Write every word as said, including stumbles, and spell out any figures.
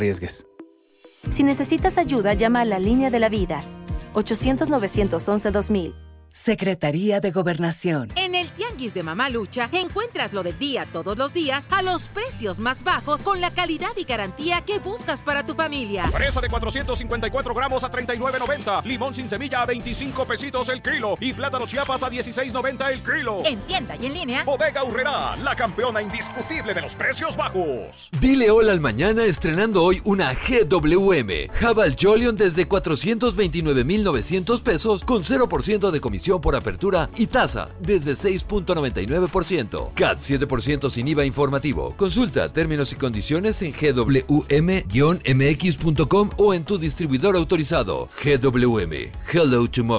arriesgues. Si necesitas ayuda, llama a la línea de la vida. ochocientos, novecientos once, dos mil. Secretaría de Gobernación. En el Tianguis de Mamalucha encuentras lo del día todos los días a los precios más bajos con la calidad y garantía que buscas para tu familia. Fresa de cuatrocientos cincuenta y cuatro gramos a treinta y nueve noventa. Limón sin semilla a veinticinco pesitos el kilo. Y plátano Chiapas a dieciséis noventa el kilo. En tienda y en línea. Bodega Aurrerá, la campeona indiscutible de los precios bajos. Dile hola al mañana estrenando hoy una G W M. Jabal Jolion desde cuatrocientos veintinueve mil novecientos pesos con cero por ciento de comisión por apertura y tasa desde seis punto noventa y nueve por ciento. C A T siete por ciento sin I V A informativo. Consulta términos y condiciones en G W M M X punto com o en tu distribuidor autorizado. G W M. Hello Tomorrow.